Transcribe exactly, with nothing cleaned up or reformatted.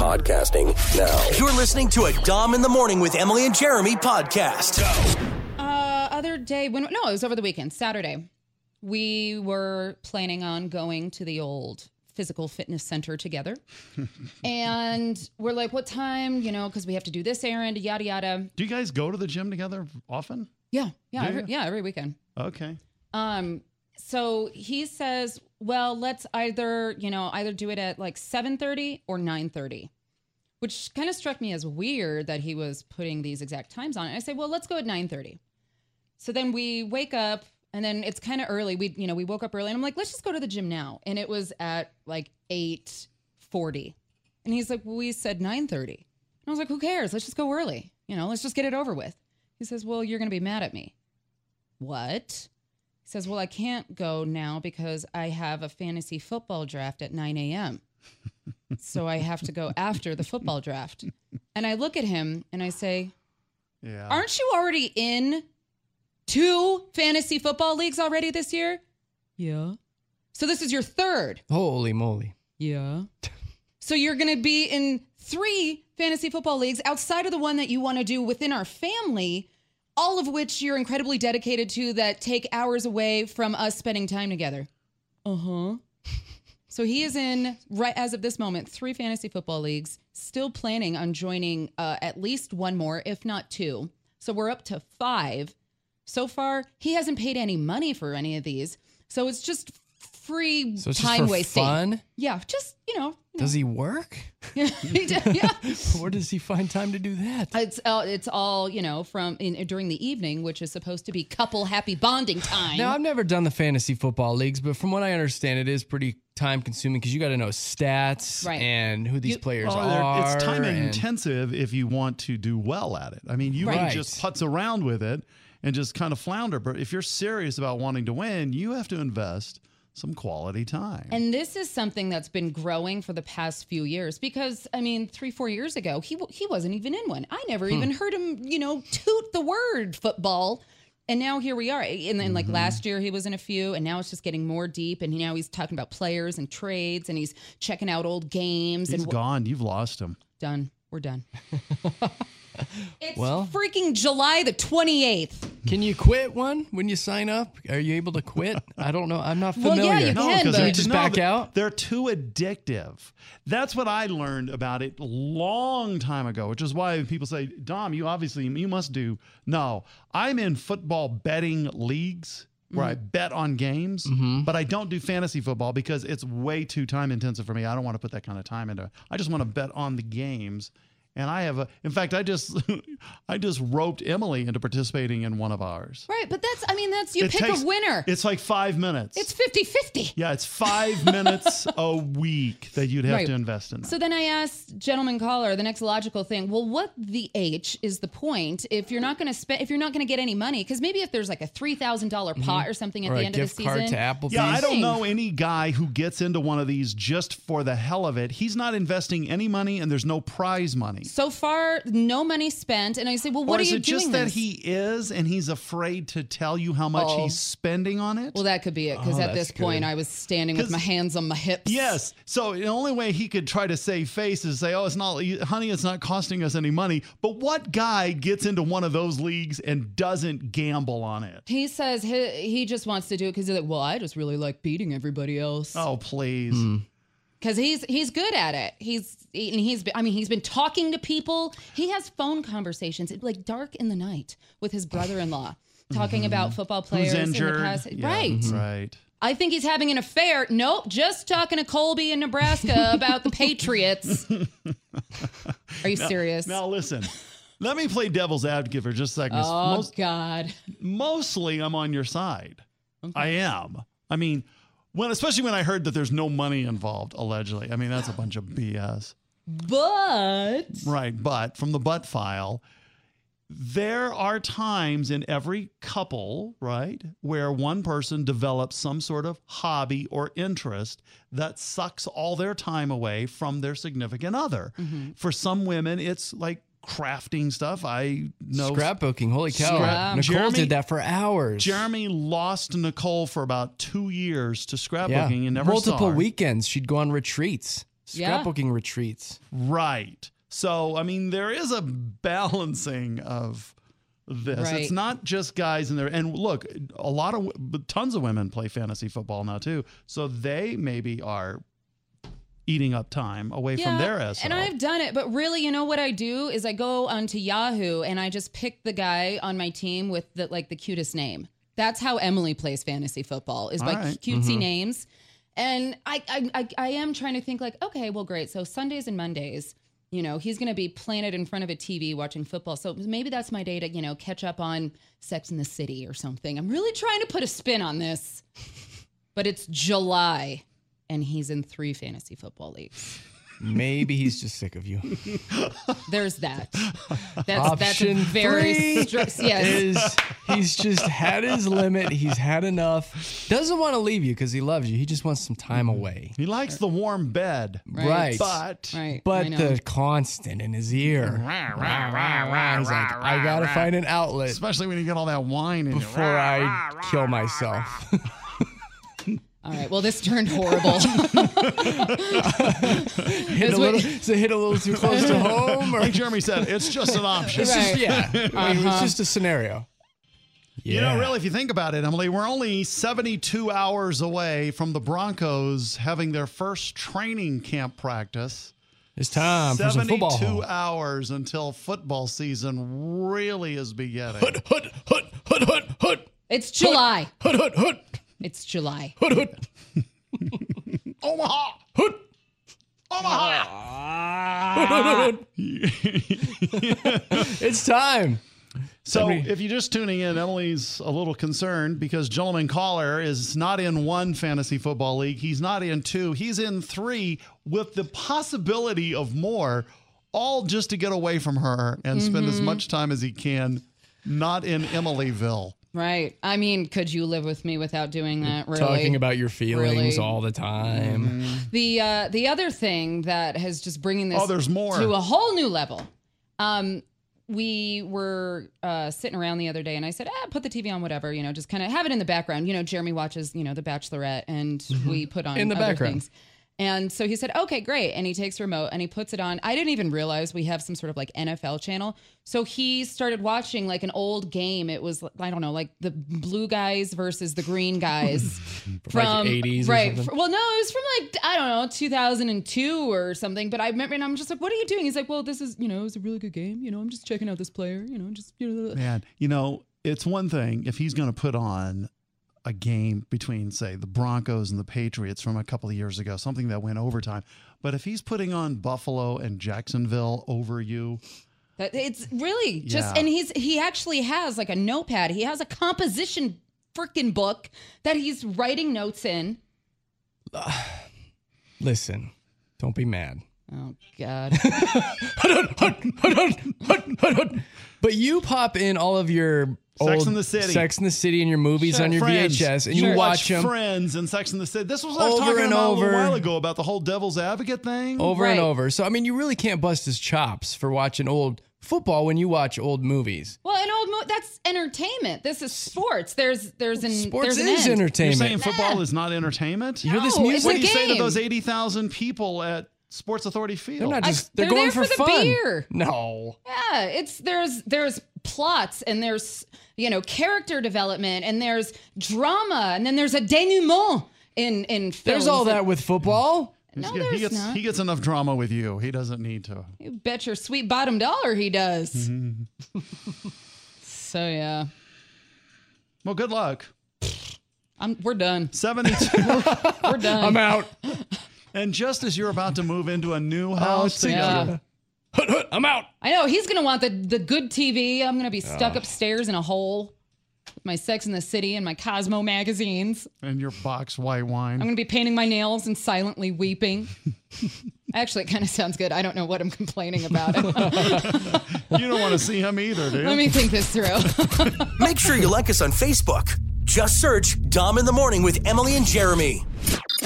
podcasting now. You're listening to a Dom in the Morning with Emily and Jeremy podcast. Uh, other day, when no, it was over the weekend, Saturday. We were planning on going to the old physical fitness center together. And we're like, what time? You know, because we have to do this errand, yada, yada. Do you guys go to the gym together often? Yeah. Yeah. Do Every, you? yeah. Every weekend. Okay. Um. So he says, well, let's either, you know, either do it at like seven thirty or nine thirty, which kind of struck me as weird that he was putting these exact times on it. I say, well, let's go at nine thirty. So then we wake up. And then it's kind of early. We, you know, we woke up early and I'm like, let's just go to the gym now. And it was at like eight forty. And he's like, well, we said nine thirty. And I was like, who cares? Let's just go early. You know, let's just get it over with. He says, well, you're going to be mad at me. What? He says, well, I can't go now because I have a fantasy football draft at nine a.m. So I have to go after the football draft. And I look at him and I say, yeah. Aren't you already in two fantasy football leagues already this year? Yeah. So this is your third? Holy moly. Yeah. So you're going to be in three fantasy football leagues outside of the one that you want to do within our family, all of which you're incredibly dedicated to, that take hours away from us spending time together. Uh-huh. So he is in, right as of this moment, three fantasy football leagues, still planning on joining uh, at least one more, if not two. So we're up to five. So far, he hasn't paid any money for any of these. So it's just free so it's time just for wasting. Fun? Yeah, just, you know. You Does know. he work? Yeah, he does, yeah. Where does he find time to do that? It's uh, it's all, you know, from in, during the evening, which is supposed to be couple happy bonding time. Now, I've never done the fantasy football leagues, but from what I understand, it is pretty time consuming because you got to know stats Right. and who these You- players Oh, are. it's time and- intensive if you want to do well at it. I mean, you Right. can just putz around with it and just kind of flounder. But if you're serious about wanting to win, you have to invest some quality time. And this is something that's been growing for the past few years because, I mean, three, four years ago, he he wasn't even in one. I never Hmm. even heard him, you know, toot the word football. And now here we are. And then, like, Mm-hmm. last year he was in a few, and now it's just getting more deep. And now he's talking about players and trades, and he's checking out old games. He's and gone. You've lost him. Done. We're done. It's Well- freaking July the twenty-eighth. Can you quit one when you sign up? Are you able to quit? I don't know. I'm not Well, familiar. yeah, you No, can, because but- they're You just no, back they're- out? They're too addictive. That's what I learned about it a long time ago, which is why people say, Dom, you obviously, you must do. No, I'm in football betting leagues where I bet on games, but I don't do fantasy football because it's way too time intensive for me. I don't want to put that kind of time into it. I just want to bet on the games. And I have a, in fact, I just, I just roped Emily into participating in one of ours. Right, but that's, I mean, that's, you It pick takes- a winner. It's like five minutes. It's fifty-fifty. Yeah, it's five minutes a week that you'd have Right. to invest in that. So then I asked gentleman caller the next logical thing. Well, what the H is the point if you're not going to spend if you're not going to get any money? Because maybe if there's like a three thousand dollar pot or something at Or the a end of the gift card season. to Applebee's. Yeah, I don't Thing. know any guy who gets into one of these just for the hell of it. He's not investing any money and there's no prize money. So far, no money spent, and I say, well, what or are is you it doing? just that this? he is and he's afraid to tell you how much Oh. he's spending on it? Well, that could be it. Because Oh, at this that's point, good. I was standing with 'Cause- my hands on my hips. Yes. So the only way he could try to save face is say, oh, it's not, honey, it's not costing us any money. But what guy gets into one of those leagues and doesn't gamble on it? He says he, he just wants to do it because he's like, well, I just really like beating everybody else. Oh, please. Because he's he's good at it. He's and he's been, I mean he's been talking to people. He has phone conversations like dark in the night with his brother-in-law, talking about football players Who's in the injured? past. Yeah, Right. Right. I think he's having an affair. Nope, just talking to Colby in Nebraska about the Patriots. Are you serious? Now listen, let me play devil's advocate for just a second. oh Most- God. mostly I'm on your side. I am. I mean, when especially when I heard that there's no money involved, allegedly. I mean, that's a bunch of B S. But Right. But from the butt file, there are times in every couple, right, where one person develops some sort of hobby or interest that sucks all their time away from their significant other. For some women, it's like crafting stuff. I know Scrapbooking. Holy cow. Scrap- Nicole Jeremy- did that for hours. Jeremy lost Nicole for about two years to yeah. scrapbooking and never Multiple saw her. weekends. She'd go on retreats. Yeah. Scrapbooking retreats. Right. So, I mean, there is a balancing of this. Right. It's not just guys in there. And look, a lot of, tons of women play fantasy football now too. So they maybe are eating up time away from their S L. And I've done it, but really, you know what I do is I go onto Yahoo and I just pick the guy on my team with the like the cutest name. That's how Emily plays fantasy football, is by right. cutesy Mm-hmm. names. And I, I, I, I am trying to think like, okay, well, great. So Sundays and Mondays, you know, he's going to be planted in front of a T V watching football. So maybe that's my day to, you know, catch up on Sex in the City or something. I'm really trying to put a spin on this. But it's July, and he's in three fantasy football leagues. Maybe he's just sick of you. There's that. That's Option that's very three str- yes. is he's just had his limit. He's had enough. Doesn't want to leave you because he loves you. He just wants some time away. He likes the warm bed. Right. But Right. I But know. the constant in his ear. He's like, I gotta find an outlet especially when you get all that wine in you. before I kill myself. All right. Well, this turned horrible. hit a little, so hit a little too close to home, or Like Jeremy said, it's just an option. it's just, Right. yeah, I mean, it's just a scenario. Yeah. You know, really, if you think about it, Emily, we're only seventy-two hours away from the Broncos having their first training camp practice. It's time for some football. seventy-two hours until football season really is beginning. Hood, hood, hood, hood, hood, hood, It's July. hood, hood, hood, It's July. hood, hood, Omaha! hood. Omaha! It's time. So, Somebody- if you're just tuning in, Emily's a little concerned because Gentleman Caller is not in one fantasy football league. He's not in two. He's in three with the possibility of more, all just to get away from her and spend as much time as he can not in Emilyville. Right. I mean, could you live with me without doing that? Really? Talking about your feelings Really? all the time. The uh, the other thing that has just bringing this Oh, there's more. to a whole new level. Um, we were uh, sitting around the other day, and I said, "Ah, put the T V on, whatever. You know, just kind of have it in the background." You know, Jeremy watches, you know, The Bachelorette, and we put on In the other background. things. And so he said, "Okay, great." And he takes the remote and he puts it on. I didn't even realize we have some sort of like N F L channel. So he started watching like an old game. It was, I don't know, like the blue guys versus the green guys from eighties or right. something? Well, no, it was from like, I don't know, two thousand two or something. But I remember, and I'm just like, "What are you doing?" He's like, "Well, this is, you know, it's a really good game. You know, I'm just checking out this player. You know, just, you know." Man, you know, it's one thing if he's going to put on a game between, say, the Broncos and the Patriots from a couple of years ago, something that went overtime. But if he's putting on Buffalo and Jacksonville over you, That it's really just, Yeah. and he's he actually has like a notepad. He has a composition freaking book that he's writing notes in. Listen, don't be mad. Oh God. But you pop in all of your Sex old and the City. Sex and the City and your movies Sure. on your Friends. V H S, and You you watch them Friends and Sex and the City. This was what I was Over talking and about a over. little while ago about the whole Devil's Advocate thing. over Right. and over. So I mean, you really can't bust his chops for watching old football when you watch old movies. Well, an old mo- that's entertainment. This is sports. There's there's an Sports there's an is end. You're entertainment. saying football is not entertainment? You hear this No, music? it's What a do you say to game. those eighty thousand people at Sports Authority Field? They're not I- just they're, they're going there for, for the fun. beer. No. Yeah, it's there's there's plots and there's, you know, character development and there's drama and then there's a denouement in in films. There's all that with football. No, he, there's gets, not. he gets enough drama with you. He doesn't need to. You bet your sweet bottom dollar he does. Mm-hmm. So yeah, Well, good luck. I'm we're done. seventy-two. We're done. I'm out. And just as you're about to move into a new house take together, Yeah. I'm out. I know he's gonna want the the good T V. I'm gonna be stuck upstairs in a hole with my Sex in the City and my Cosmo magazines. and your box white wine. I'm gonna be painting my nails and silently weeping. Actually, it kind of sounds good. I don't know what I'm complaining about. You don't want to see him either, dude. Let me think this through. Make sure you like us on Facebook. Just search Dom in the Morning with Emily and Jeremy.